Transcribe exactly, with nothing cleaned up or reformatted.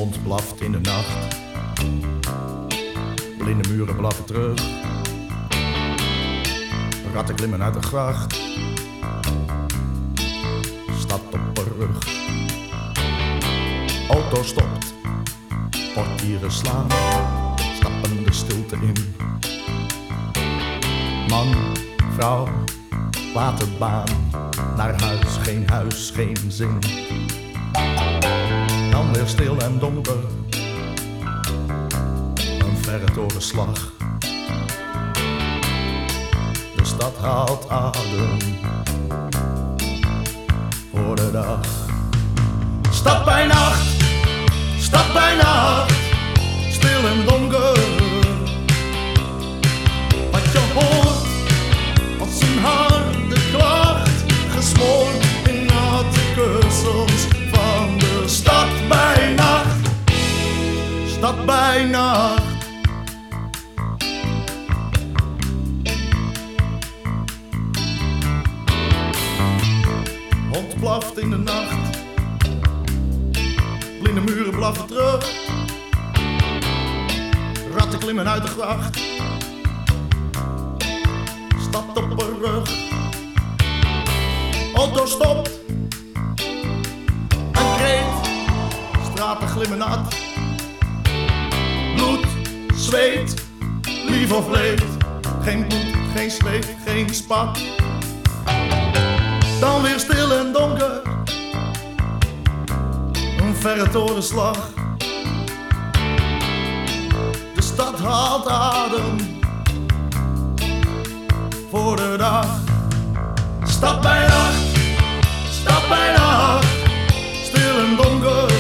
Hond blaft in de nacht, blinde muren blaffen terug. Ratten klimmen uit de gracht, stad op de rug. Auto stopt, portieren slaan, stappen de stilte in. Man, vrouw, waterbaan, naar huis, geen huis, geen zin. Dan weer stil en donker, een verre torenslag. De stad haalt adem voor de dag. Stad bij nacht, stad bij nacht, stil en donker. Wat je hoort als een harde klacht, gesmoord in natte kussens van de stad bij nacht. Stad bij nacht. Hond blaft in de nacht, blinde muren blaffen terug. Ratten klimmen uit de gracht, stad op de rug. Auto stopt, een kreet, straten glimmen nat. Bloed, zweet, lief of leed, geen bloed, geen zweet, geen spat. Dan weer stil en donker, een verre torenslag. De stad haalt adem voor de dag. Stad bij nacht, stad bij nacht, stil en donker.